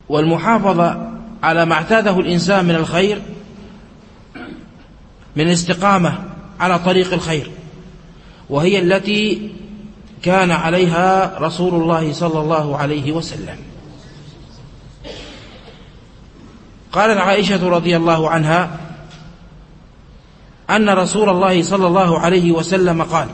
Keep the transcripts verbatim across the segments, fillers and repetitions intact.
والمحافظة على ما اعتاده الإنسان من الخير من الاستقامة على طريق الخير، وهي التي كان عليها رسول الله صلى الله عليه وسلم. قالت عائشة رضي الله عنها أن رسول الله صلى الله عليه وسلم قال: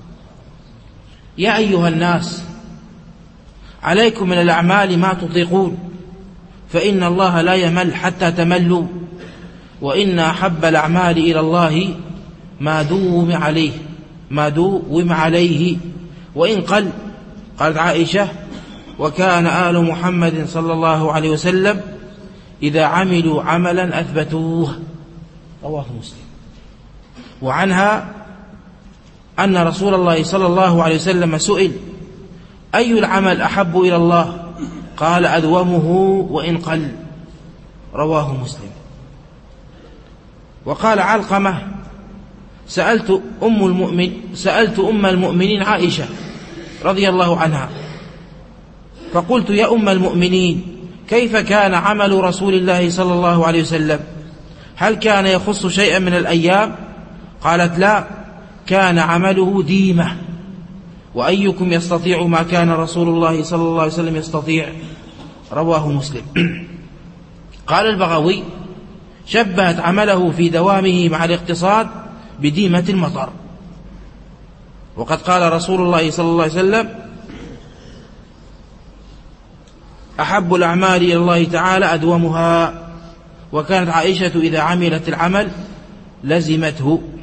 يا أيها الناس، عليكم من الأعمال ما تطيقون، فإن الله لا يمل حتى تملوا، وإن أحب الأعمال إلى الله ما دوم عليه ما دوم عليه وإن قل. قالت عائشة: وكان آل محمد صلى الله عليه وسلم إذا عملوا عملا أثبتوه. رواه مسلم. وعنها أن رسول الله صلى الله عليه وسلم سئل: أي العمل أحب إلى الله؟ قال: أدومه وإن قل. رواه مسلم. وقال علقمة: سألت أم المؤمن سألت أم المؤمنين عائشة رضي الله عنها فقلت: يا أم المؤمنين، كيف كان عمل رسول الله صلى الله عليه وسلم؟ هل كان يخص شيئا من الأيام؟ قالت: لا، كان عمله ديمة. وأيكم يستطيع ما كان رسول الله صلى الله عليه وسلم يستطيع؟ رواه مسلم. قال البغوي: شبهت عمله في دوامه مع الاقتصاد بديمة المطر. وقد قال رسول الله صلى الله عليه وسلم: أحب الأعمال إلى الله تعالى أدومها. وكانت عائشة إذا عملت العمل لزمته.